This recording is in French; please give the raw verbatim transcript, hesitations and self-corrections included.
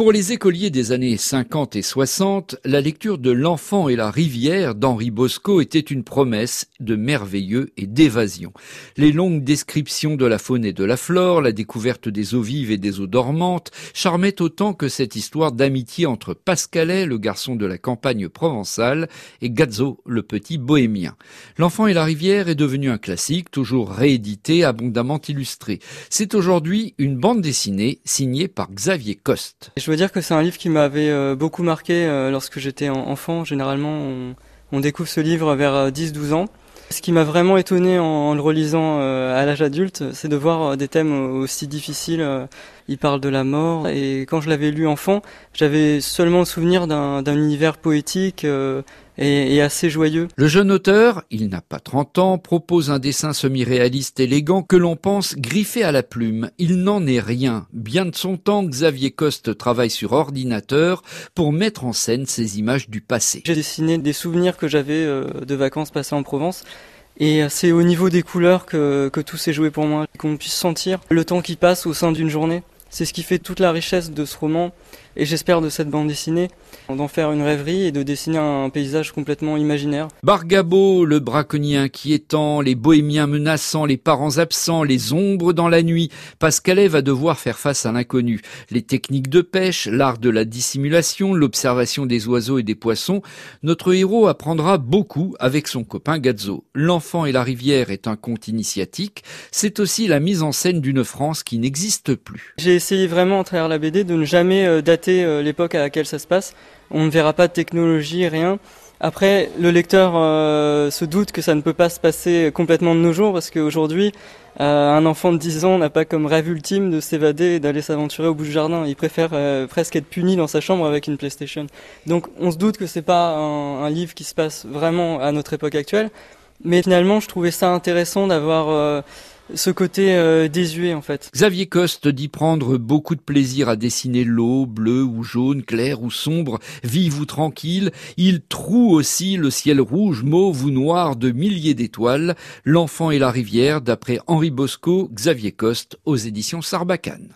Pour les écoliers des années cinquante et soixante, la lecture de L'Enfant et la rivière d'Henri Bosco était une promesse de merveilleux et d'évasion. Les longues descriptions de la faune et de la flore, la découverte des eaux vives et des eaux dormantes, charmaient autant que cette histoire d'amitié entre Pascalet, le garçon de la campagne provençale, et Gazzo, le petit bohémien. L'Enfant et la rivière est devenu un classique, toujours réédité, abondamment illustré. C'est aujourd'hui une bande dessinée signée par Xavier Coste. Je veux dire que c'est un livre qui m'avait euh, beaucoup marqué euh, lorsque j'étais enfant. Généralement, on, on découvre ce livre vers dix douze ans. Ce qui m'a vraiment étonné en, en le relisant euh, à l'âge adulte, c'est de voir des thèmes aussi difficiles. Euh, il parle de la mort, et quand je l'avais lu enfant, j'avais seulement le souvenir d'un, d'un univers poétique euh, et, et assez joyeux. Le jeune auteur, il n'a pas trente ans, propose un dessin semi-réaliste élégant que l'on pense griffé à la plume. Il n'en est rien. Bien de son temps, Xavier Coste travaille sur ordinateur pour mettre en scène ces images du passé. J'ai dessiné des souvenirs que j'avais euh, de vacances passées en Provence. Et c'est au niveau des couleurs que, que tout s'est joué pour moi, qu'on puisse sentir le temps qui passe au sein d'une journée. C'est ce qui fait toute la richesse de ce roman, et j'espère de cette bande dessinée, d'en faire une rêverie et de dessiner un paysage complètement imaginaire. Bargabo, le braconnier inquiétant, les bohémiens menaçants, les parents absents, les ombres dans la nuit. Pascalet va devoir faire face à l'inconnu. Les techniques de pêche, l'art de la dissimulation, l'observation des oiseaux et des poissons. Notre héros apprendra beaucoup avec son copain Gazzo. L'Enfant et la rivière est un conte initiatique. C'est aussi la mise en scène d'une France qui n'existe plus. J'ai essayé vraiment à travers la B D de ne jamais dater l'époque à laquelle ça se passe. On ne verra pas de technologie, rien. Après, le lecteur euh, se doute que ça ne peut pas se passer complètement de nos jours, parce qu'aujourd'hui, euh, un enfant de dix ans n'a pas comme rêve ultime de s'évader et d'aller s'aventurer au bout du jardin. Il préfère euh, presque être puni dans sa chambre avec une PlayStation. Donc on se doute que c'est pas un, un livre qui se passe vraiment à notre époque actuelle, mais finalement je trouvais ça intéressant d'avoir euh, ce côté euh, désuet en fait. Xavier Coste dit prendre beaucoup de plaisir à dessiner l'eau, bleue ou jaune, claire ou sombre, vive ou tranquille. Il troue aussi le ciel rouge, mauve ou noir de milliers d'étoiles. L'Enfant et la rivière, d'après Henri Bosco, Xavier Coste, aux éditions Sarbacane.